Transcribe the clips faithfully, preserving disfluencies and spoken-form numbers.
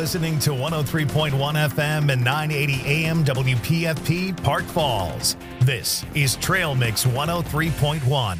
listening to one oh three point one F M and nine eighty A M W P F P Park Falls. This is Trail Mix one oh three point one.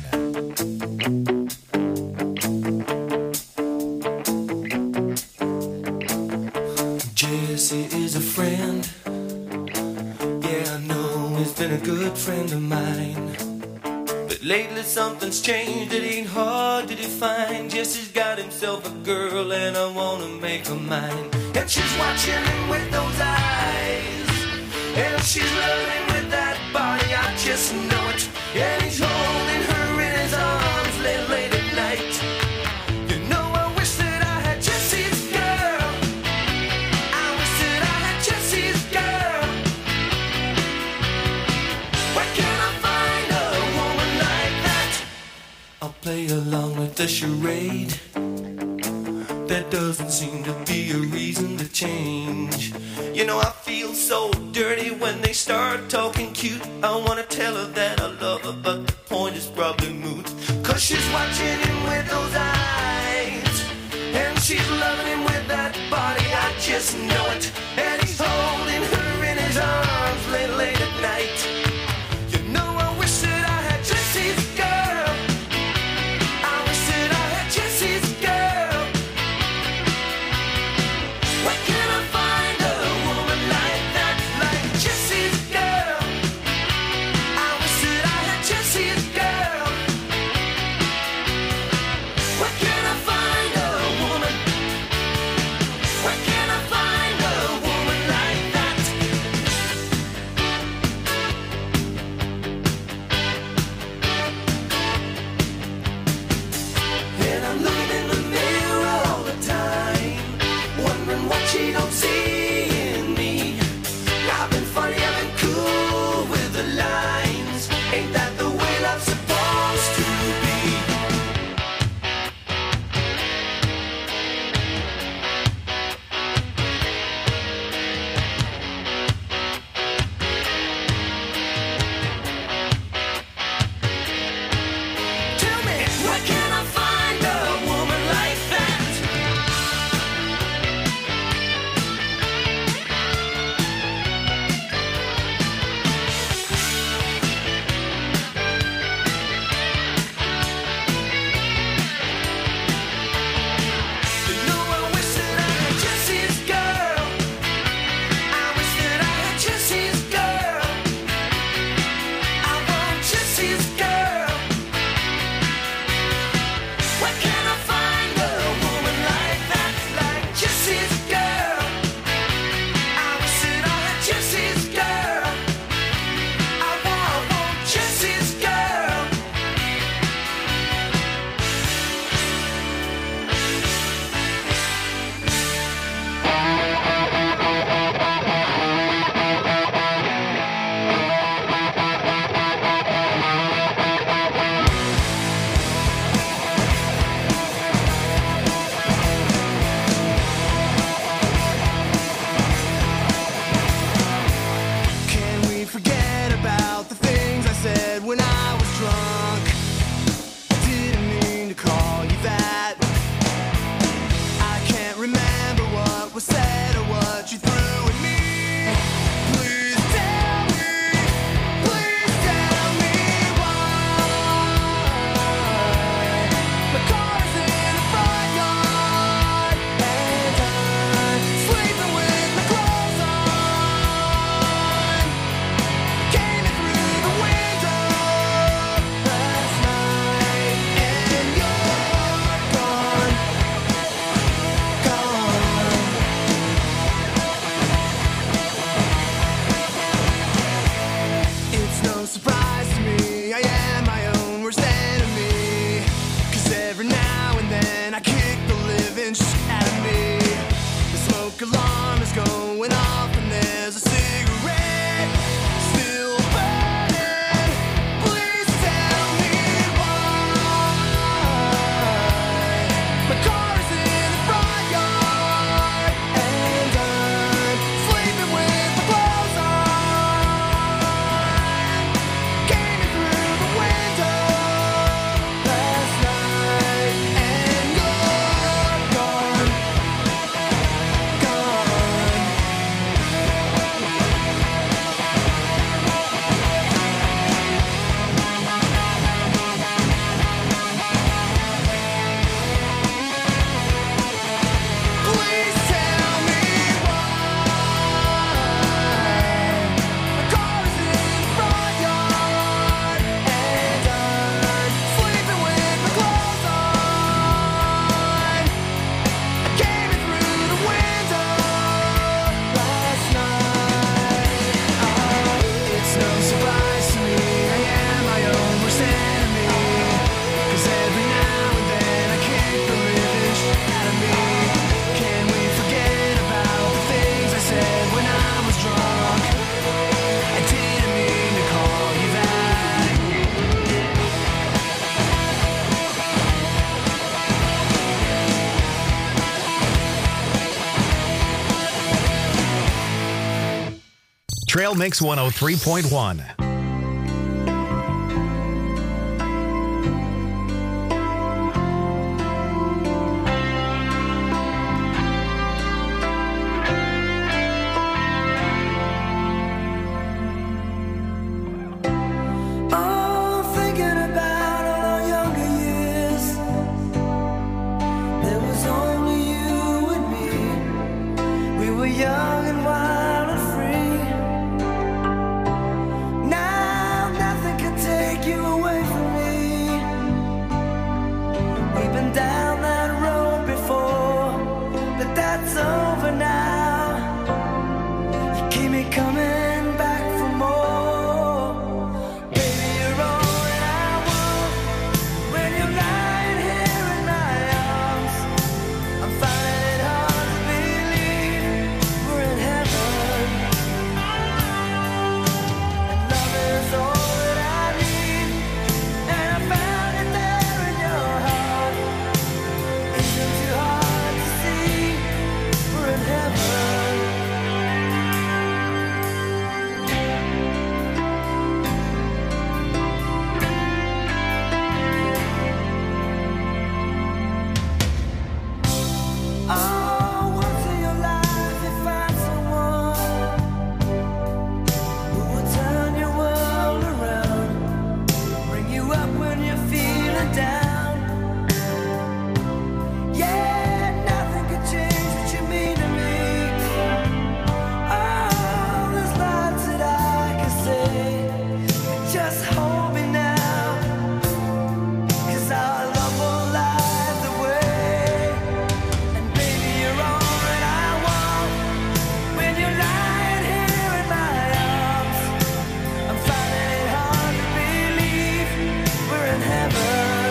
Jesse is a friend. Yeah, I know he's been a good friend of mine. But lately something's changed, it ain't hard to define. Jesse's got himself a girl and I wanna make her mine. And she's watching him with those eyes, and she's loving with that body, I just know it. And he's holding her in his arms late, late at night. You know I wish that I had Jesse's girl. I wish that I had Jesse's girl. Where can I find a woman like that? I'll play along with the charade. There doesn't seem to be a reason to change. You know I feel so dirty when they start talking cute. I wanna tell her that I love her, but the point is probably moot. Cause she's watching him with those eyes, and she's loving him with that body, I just know it. And he's holding her in his arms late, late at night. You know I wish that I had Jesse's girl. I wish that I had Jesse's girl. Where can I find a woman like that, like Jesse's girl? I wish that I had Jesse's girl. Where can I find a woman? Where can I find a woman like that? And I'm looking in the mirror all the time, wondering what she don't see in me. I've been funny, I've been cool with the lines. Ain't that the way love's supposed to be? Tell me, where can I find a woman like that? You know I wish that I had Jesse's girl. I wish that I had Jesse's girl. I want Jesse's girl. Where can I find a woman like that, like Jesse's girl? I wish that I had Jesse's girl. I want, I want Jesse's girl. Can we forget about the things I said when I was drunk? Didn't mean to call you that. I can't remember what was said or what you threw at me. Please tell me, please tell me why. My car's in the front yard, and I'm sleeping with my clothes on. Came in through the window last night, and you're gone, gone. It's no surprise to me, I am my own worst enemy. Cause every now and then I kick the living shit out of me. The smoke alarm is going off and there's a cigarette still burning. Please tell me why. My car is in the front yard, and I'm sleeping with my clothes on. Trail Mix one oh three point one. Young and wild and free. Now nothing can take you away from me. We've been down that road before, but that's over now. You keep me coming back for more. Baby, you're all that I want. When you're lying here in my arms, I'm finding it hard to believe we're in heaven. And love is all that I need, and I found it there in your heart. Isn't too hard to see we're in heaven. Oh, once in your life you find someone who will turn your world around, bring you up when you're feeling down. Yeah, nothing can change what you mean to me. Oh, there's lots that I can say. Just hold me now, 'cause our love will light the way. And baby, you're all that I want. When you're lying here in my arms, I'm finding it hard to believe we're in heaven.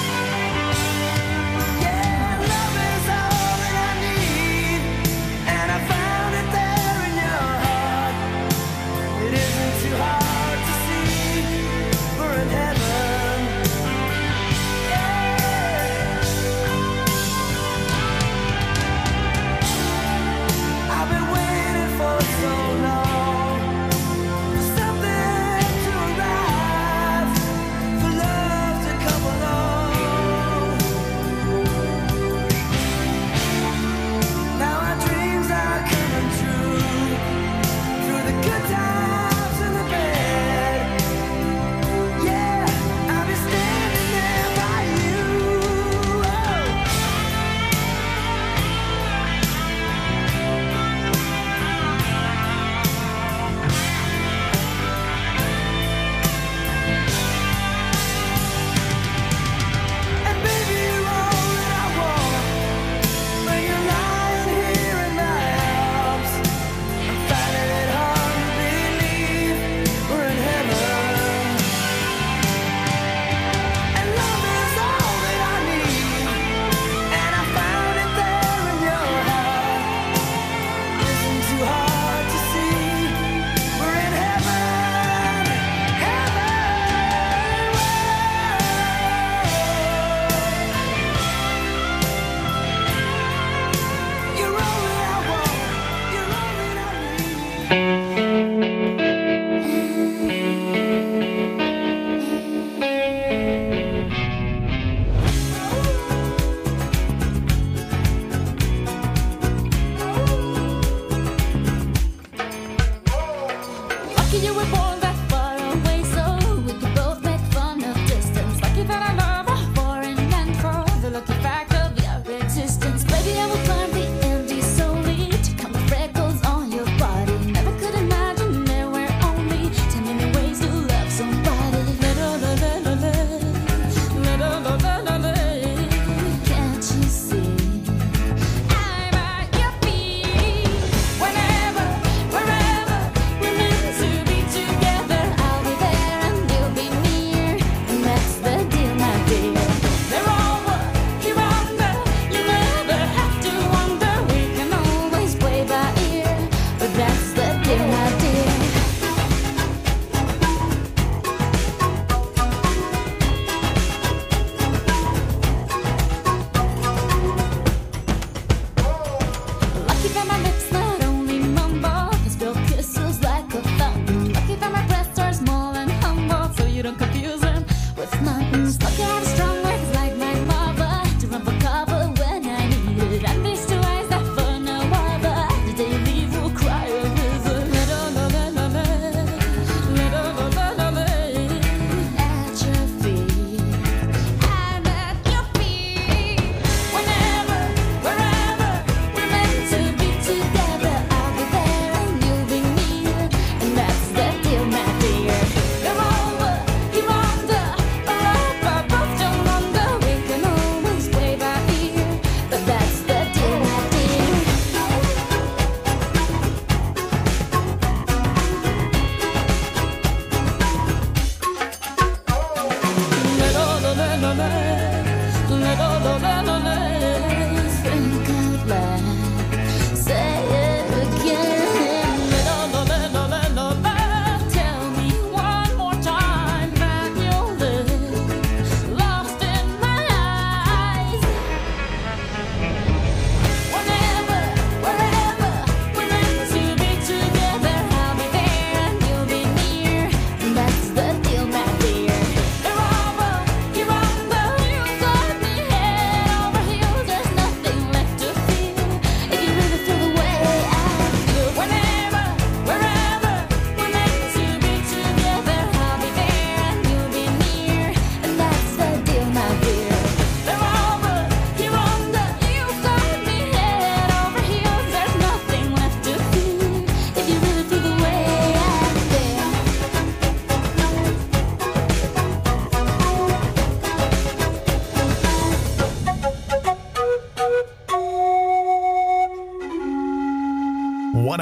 Yeah, love is all that I need, and I found it there in your heart. It isn't too hard to see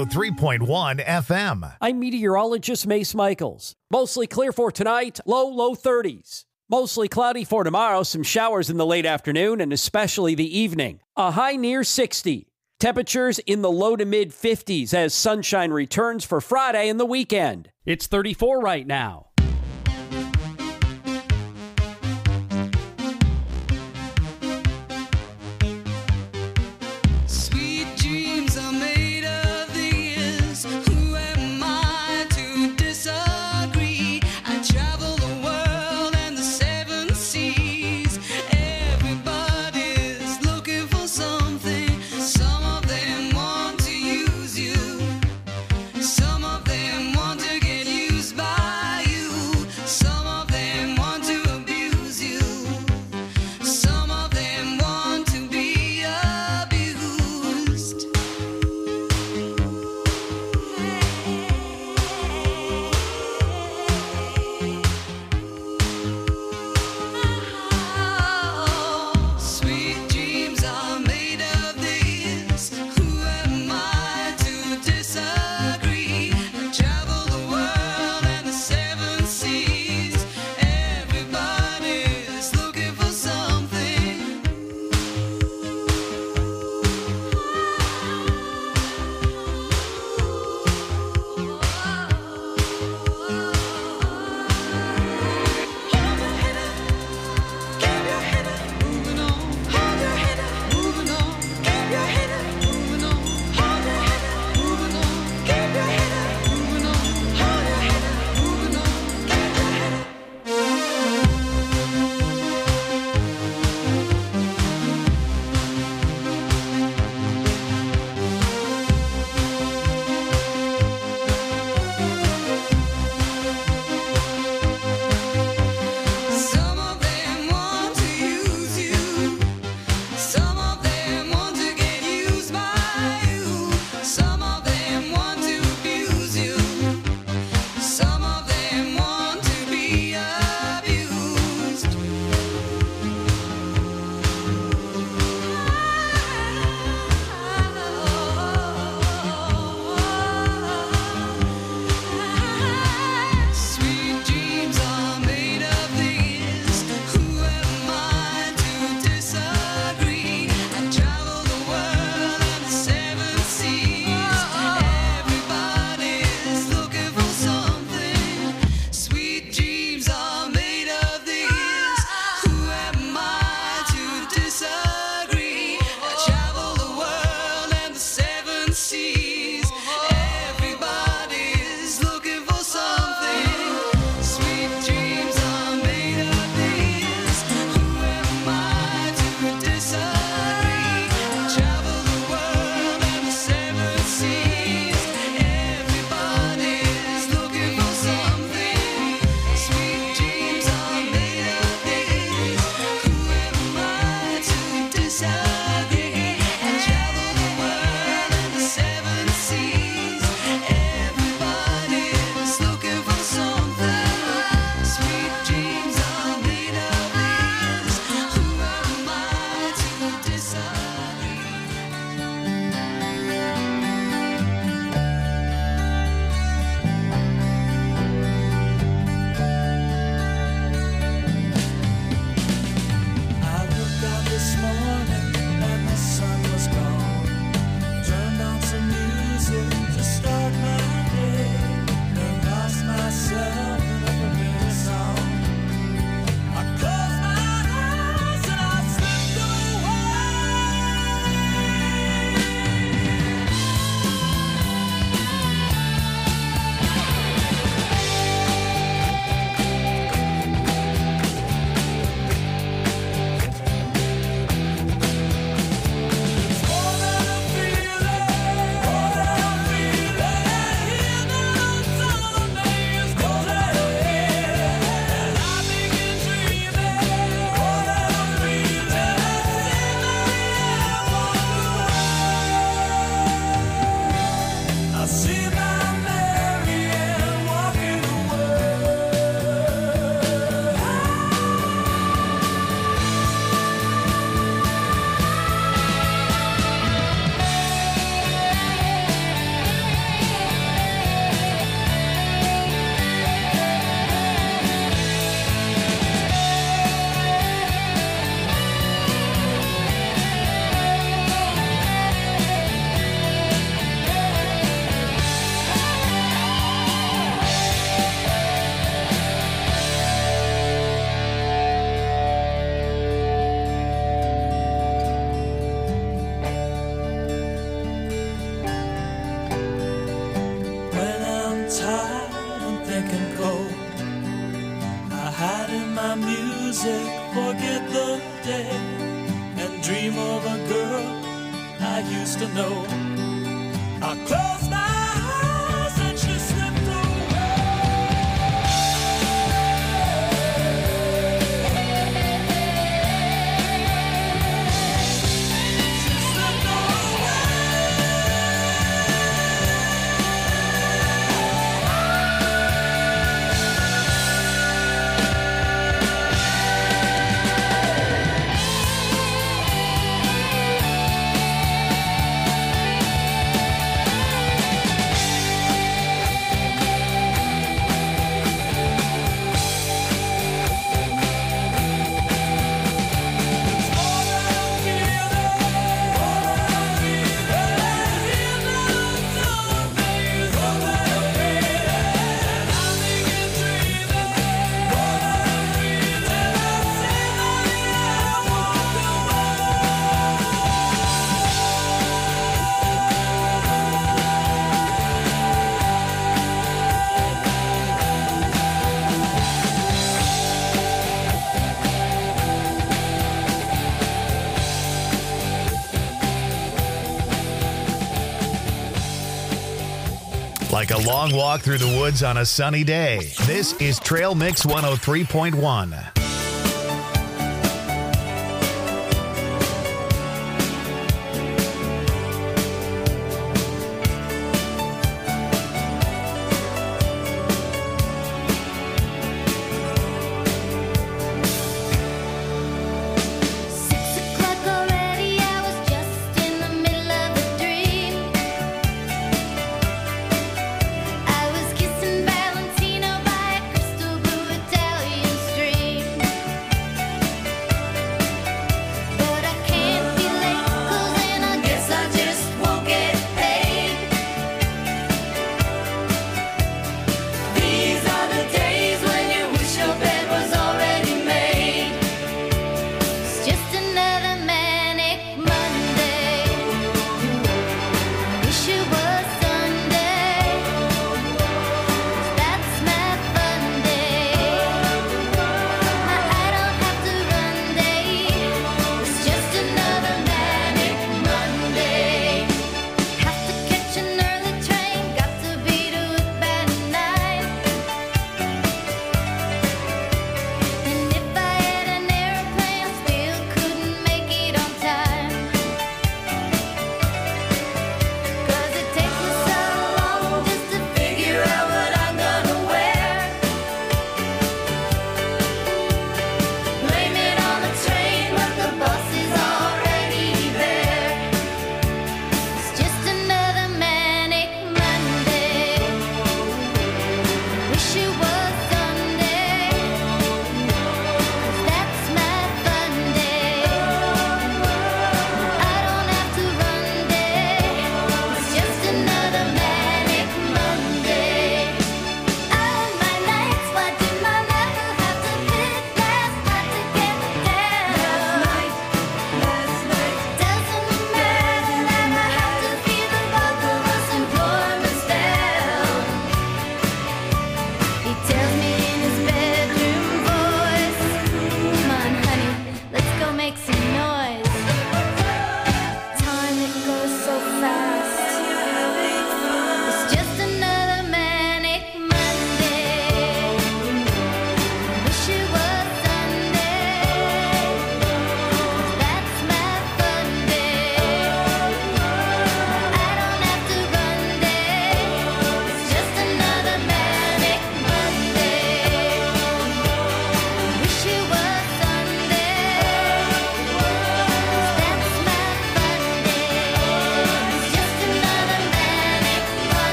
oh three point one F M. I'm meteorologist Mace Michaels. Mostly clear for tonight, low, low thirties. Mostly cloudy for tomorrow, some showers in the late afternoon and especially the evening. A high near sixty. Temperatures in the low to mid fifties as sunshine returns for Friday and the weekend. It's thirty-four right now. Some of them want to get used by you. Some of them hide in my music, forget the day, and dream of a girl I used to know. I close my eyes and she slipped away. She slipped Like a long walk through the woods on a sunny day. This is Trail Mix one oh three point one. I was kissing Valentino by a crystal blue Italian stream.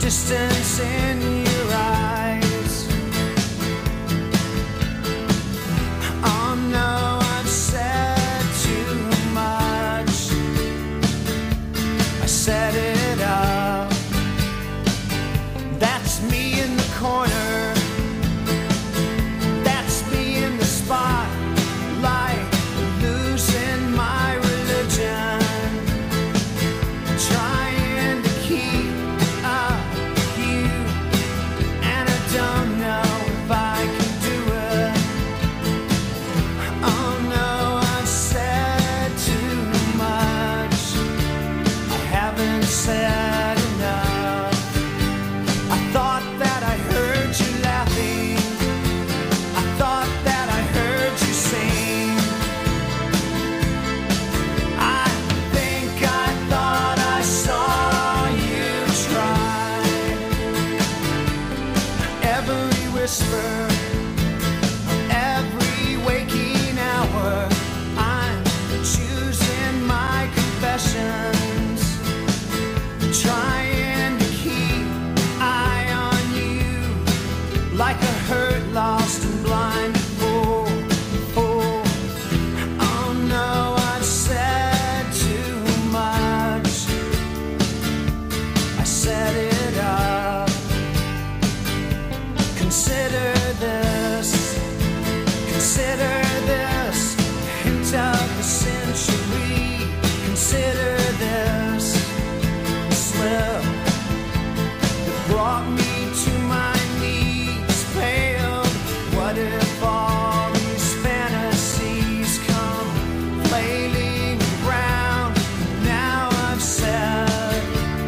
distance in your eyes. Oh no, I've said too much. I set it up. That's me in the corner. That's me in the spotlight, losing my religion. Trying to keep up with you, and I don't know if I can do it. Oh no, I've said too much. I haven't said enough. I thought that I heard you laughing. I thought that I heard you sing. I think I thought I saw you try. Every whisper, every waking hour, I'm choosing my confessions, trying to keep eye on you, like a hurt, lost and blind fool. fool. Oh no, I've said too much. I set it up. Consider this, consider this, hint of the century. Consider this slip that brought me to my knees, pale. What if all these fantasies come flailing around? Now I've said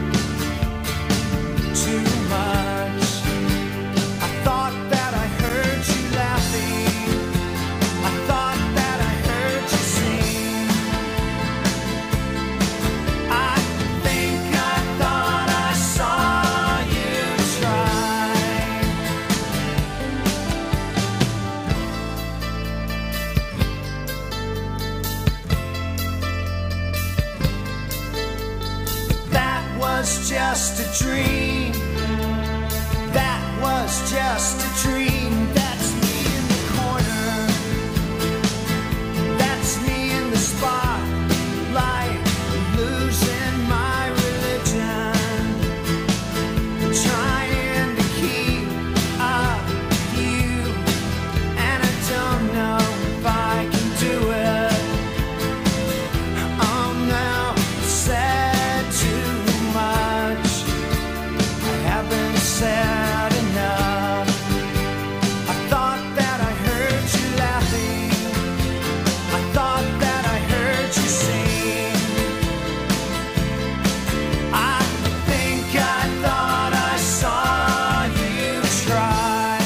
too much. I thought that I heard you laughing. I thought that I heard you sing. I think I thought I saw you try. That was just a dream. That was just a dream. That's me in the corner. That's me in the spotlight, losing my religion. Trying to keep up with you, and I don't know if I can do it. Oh no, I've said too much. I haven't said enough. I thought that I heard you laughing. I thought that I heard you sing. I think I thought I saw you try.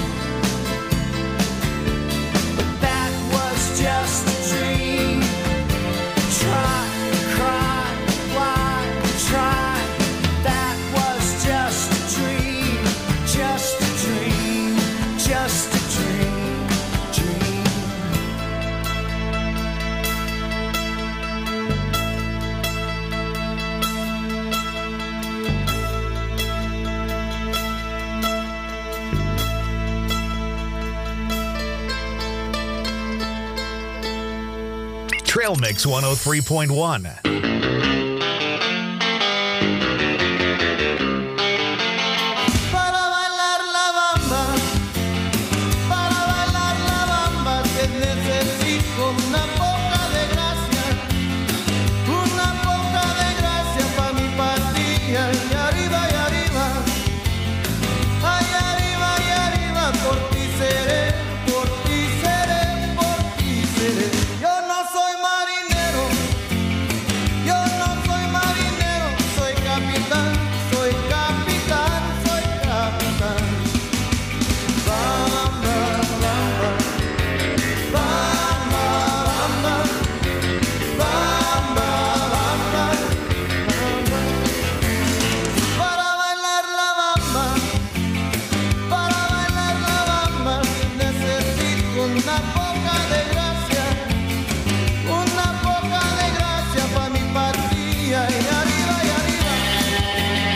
But that was just a dream. Try, cry, why, try. That was just a dream. Just a dream. Just a dream. Dream. Trail Mix one oh three point one. Para bailar la bamba, para bailar la bamba, te necesito una poca de gracia, una poca de gracia pa' mi patria. Y arriba, y arriba, ay arriba, y arriba, por ti seré, por ti seré, por ti seré. Yo no soy marinero, yo no soy marinero, soy capitán, soy capitán, soy capitán. Bamba, bamba, bamba, bamba, bamba, bamba, bamba. Para bailar la bamba, para bailar la bamba, necesito una poca de gracia, una poca de gracia pa' mi patria. Y arriba, y arriba,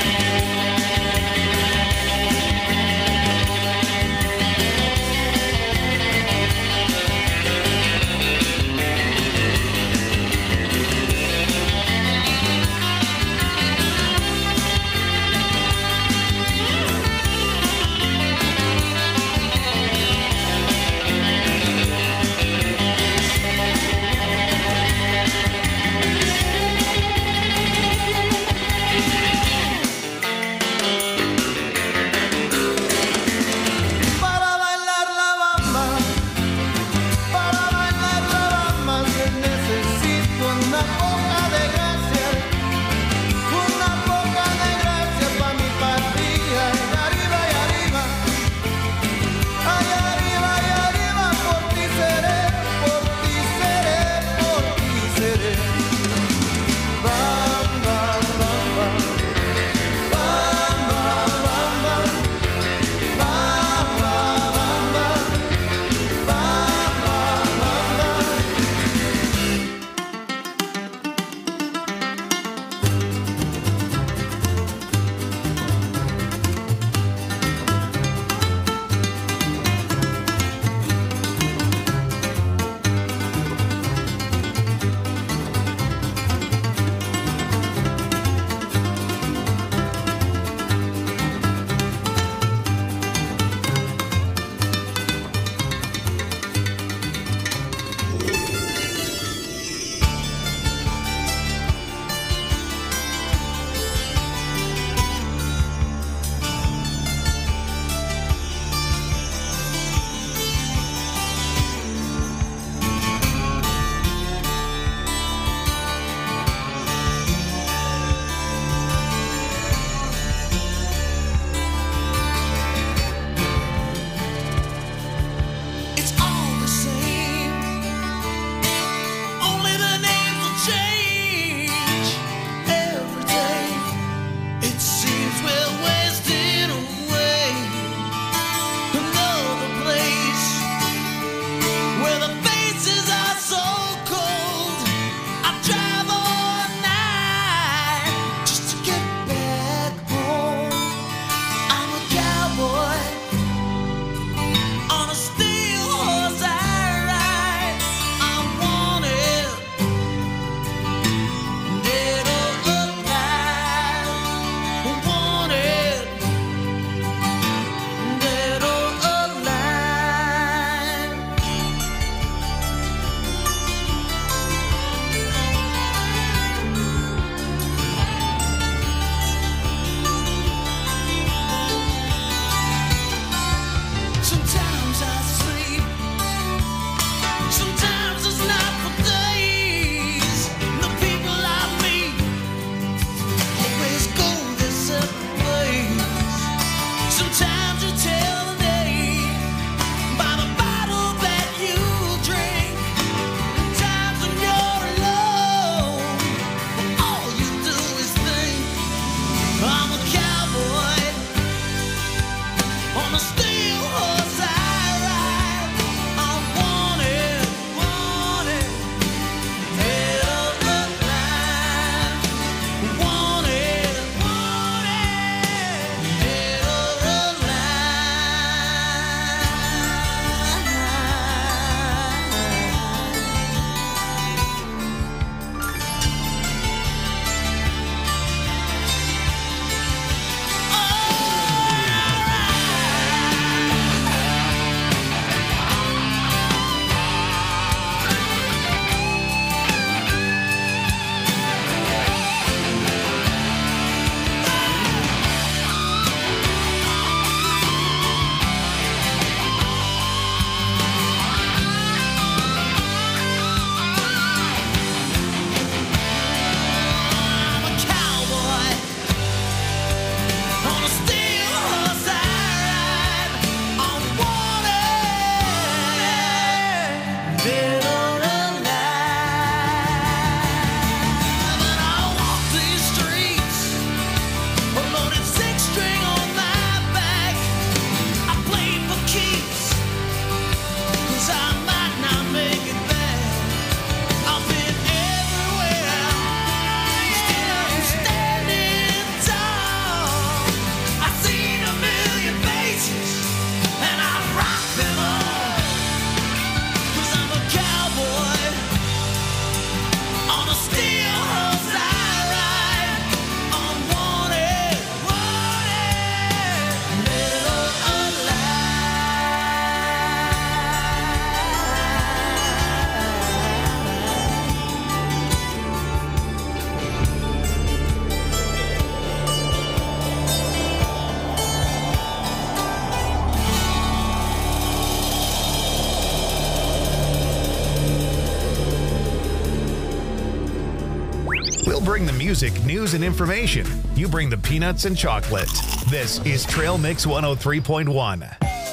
We'll bring the music, news, and information. You bring the peanuts and chocolate. This is Trail Mix one oh three point one.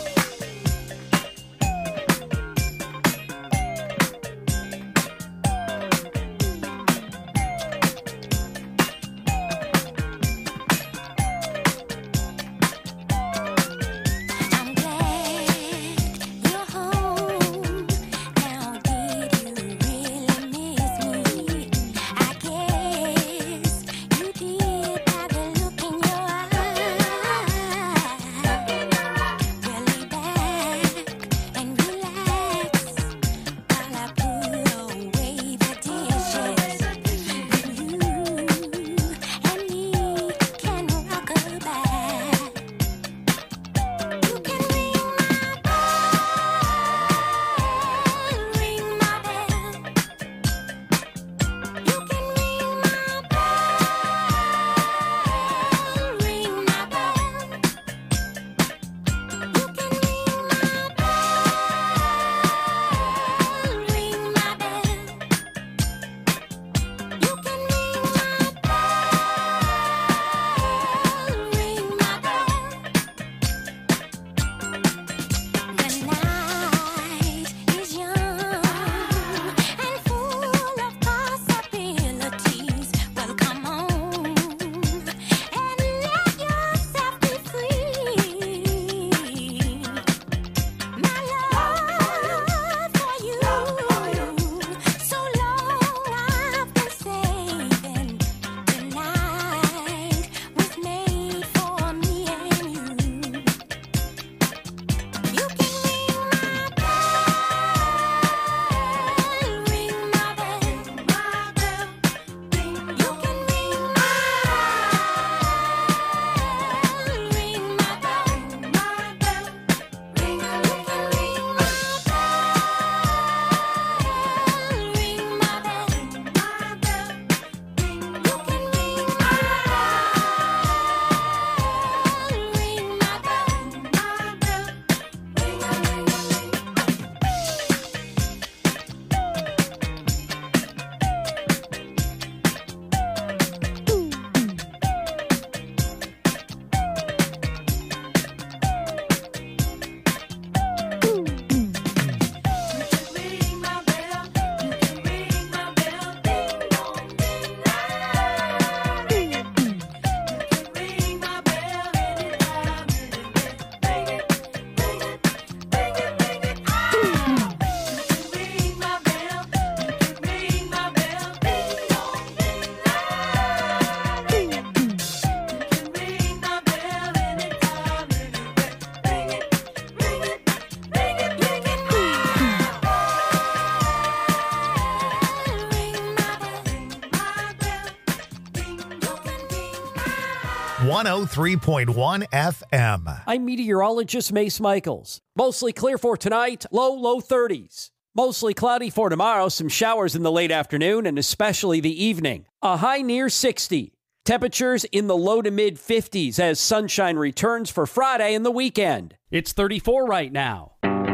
one oh three point one F M. I'm meteorologist Mace Michaels. Mostly clear for tonight, low, low thirties. Mostly cloudy for tomorrow, some showers in the late afternoon and especially the evening. A high near sixty. Temperatures in the low to mid fifties as sunshine returns for Friday and the weekend. It's thirty-four right now.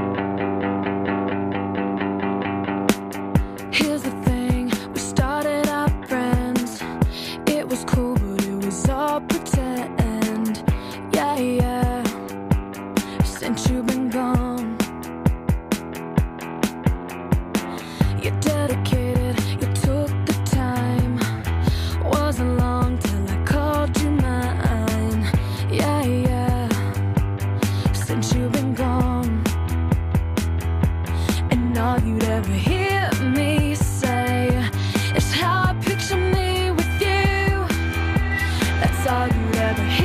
Here's the thing, we started out friends. It was cool, but it was all pretend. Yeah, yeah, since you've been gone. You're dedicated, you took the time. Wasn't long till I called you mine. Yeah, yeah, since you've been gone. And all you'd ever hear me say is how I picture me with you. That's all you'd ever hear.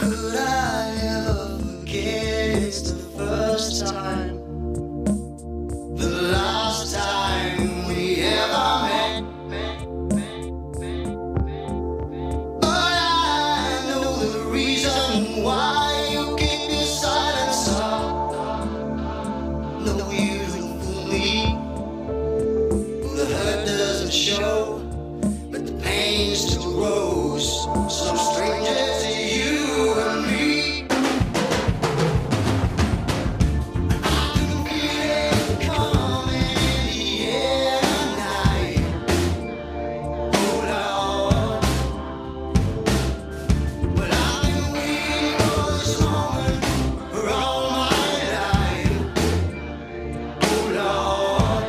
Could I ever forget? It's the first time, the last time we ever met. But I know the reason why you keep your silence up. No, you don't fool me. The hurt doesn't show, but the pain still grows. Some strangers to you and me. I can feel it coming in the air tonight. Oh Lord, but I've been waiting for this moment for all my life. Oh Lord,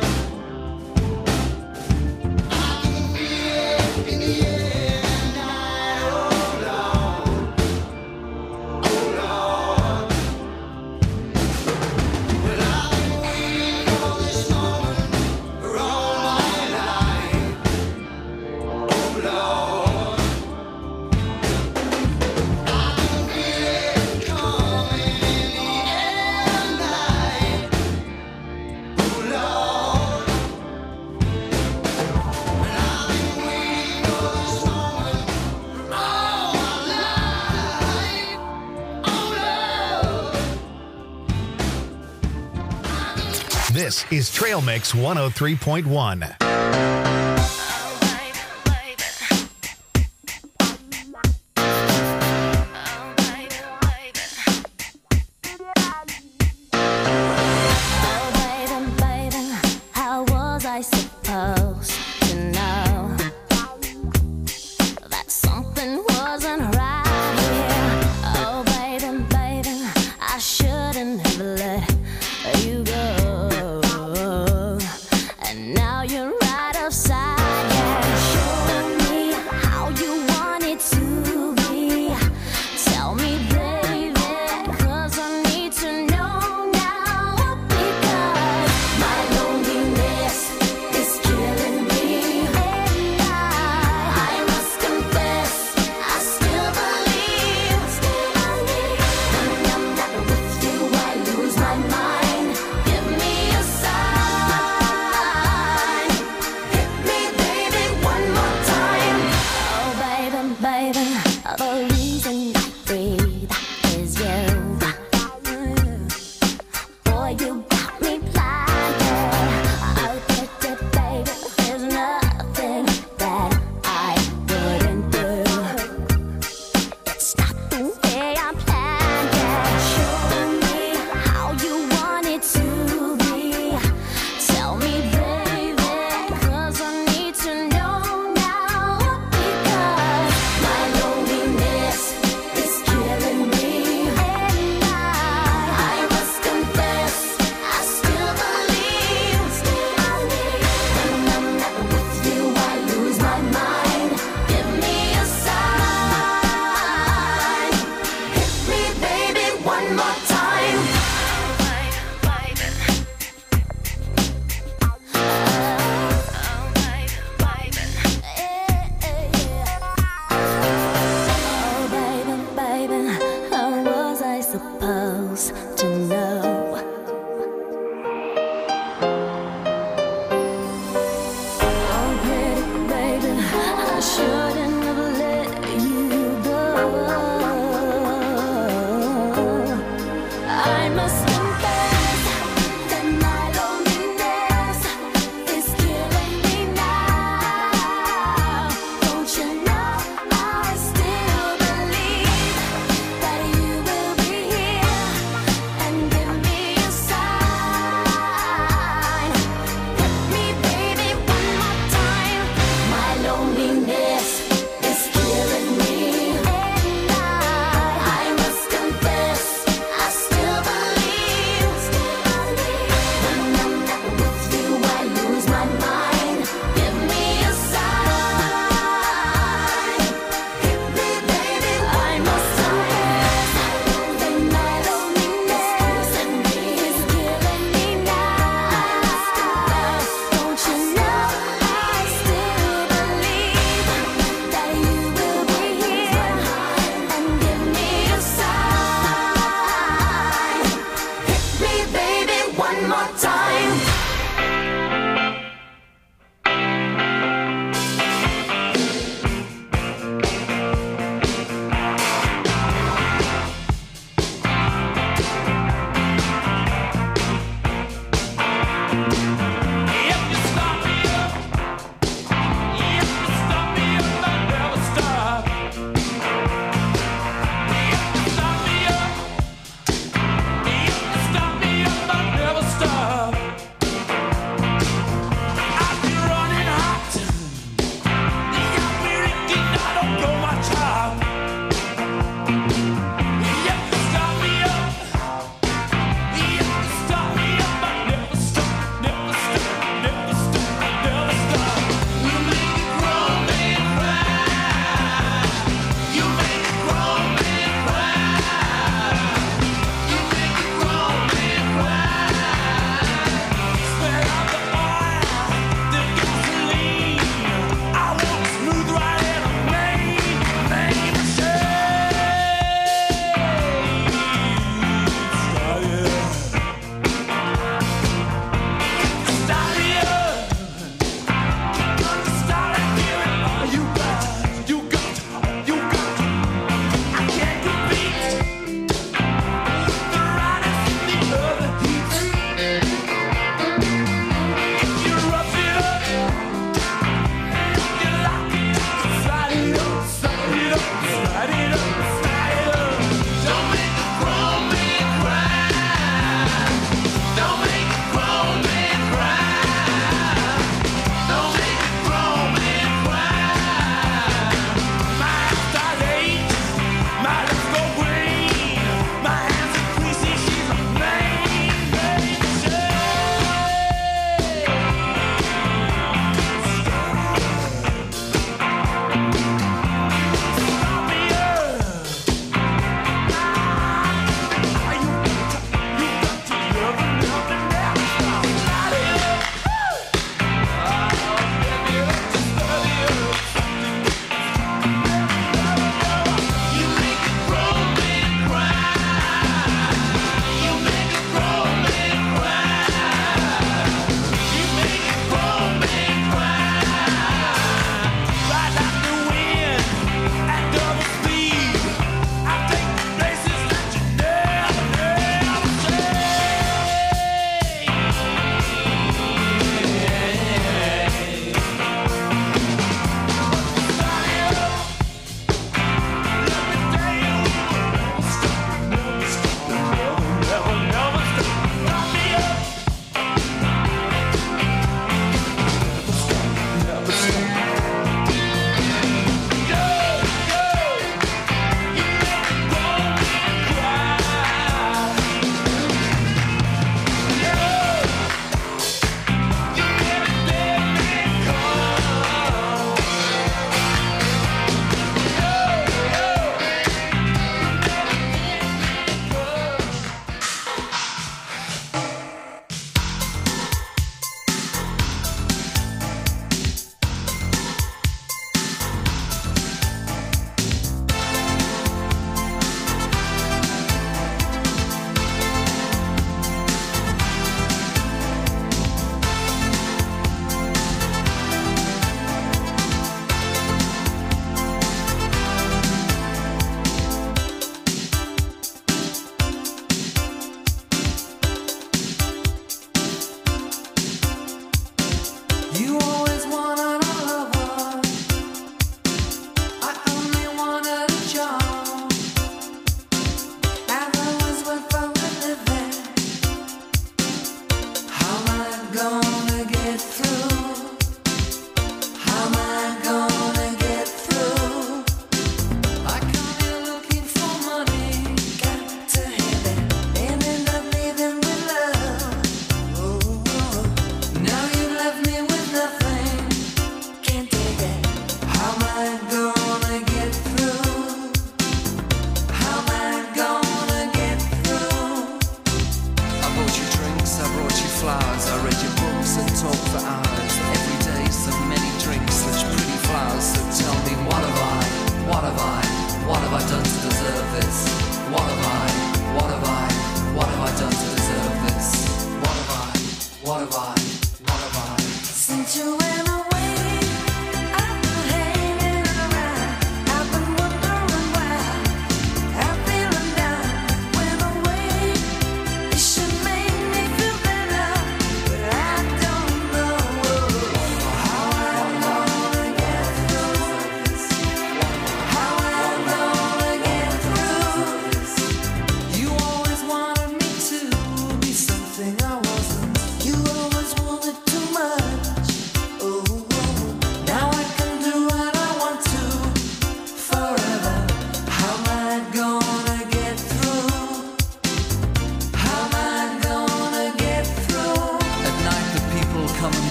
I can feel it in the air tonight. Oh Lord, oh Lord, but I've been waiting for this moment for all my life. Oh Lord, I can feel it coming in the air tonight. Oh Lord, but I've been waiting for this moment for all my life. Oh Lord. This is Trail Mix one oh three point one. Oh, baby, baby, how was I supposed to know that something wasn't right here? Oh, baby, baby, I shouldn't have let you go. And now you're right upside down. Show me how you want it to be. Tell me, baby, 'cause I need to know now. Because my loneliness is killing me. And I, I must confess, I still believe, still believe. When I'm not with you, I lose my mind. Give me a sign. Hit me, baby, one more time. Oh, baby, baby, the reason I breathe is you. Boy, you got me blinded. Oh, baby, baby, there's nothing that I wouldn't do. It's not the way I planned it. Show me how you want it to be. Tell me, baby, 'cause I need to know now. Because my loneliness is killing me. And I, I must confess, I still believe, still believe. When I'm not with you, I lose my mind. Give me a sign. Hit me, baby, one more time. Oh, baby, baby, how was I supposed to know? Oh, pretty baby, I shouldn't have let you go. I must confess that my loneliness is killing me now. Don't you know I still believe that you will be here and give me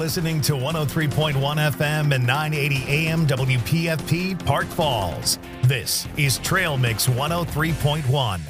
listening to one oh three point one F M and nine eighty A M W P F P Park Falls. This is Trail Mix one oh three point one.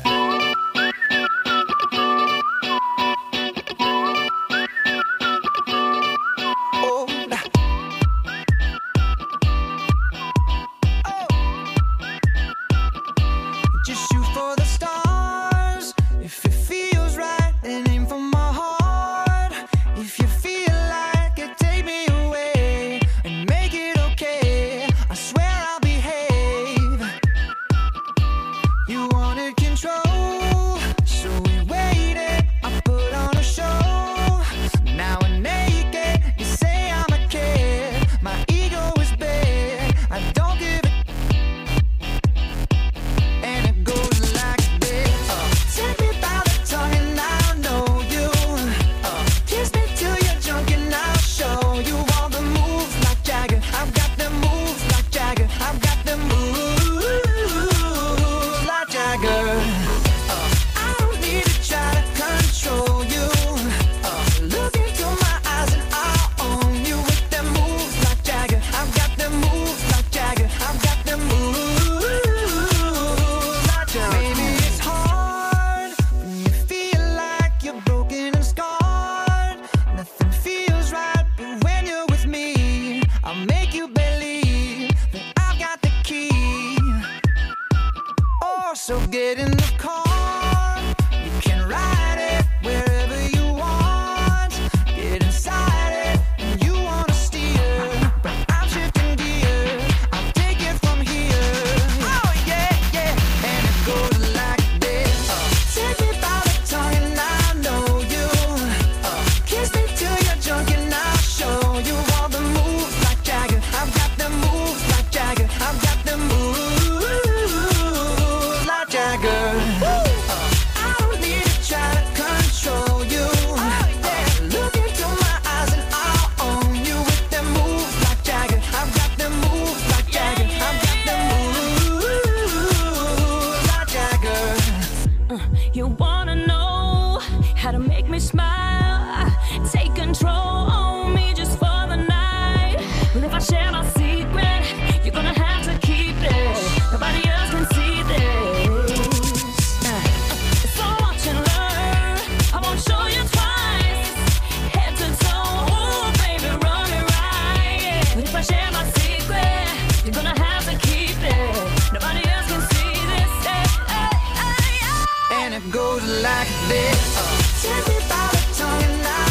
Goes like this. Take me by the tongue and I